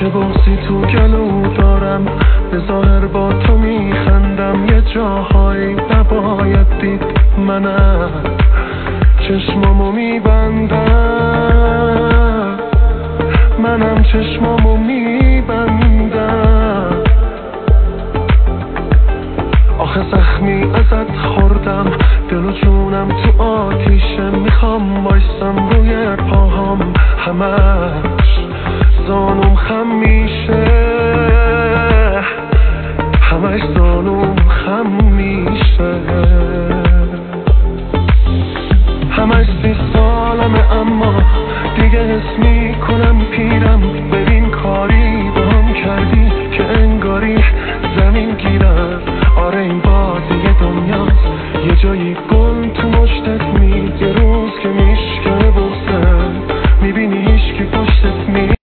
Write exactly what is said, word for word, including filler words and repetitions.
که بغضی تو گلو دارم، به ظاهر با تو میخندم، یه جاهایی نباید دید منم چشمامو میبندم، منم چشمامو میبندم. آخه زخمی ازت خوردم، دل و جونم تو آتیشه، میخوام بایستم روی پاهام، همش زانوم خم میشه، همش زانوم خم میشه. همش سی سالمه اما دیگه حس میکنم پیرم،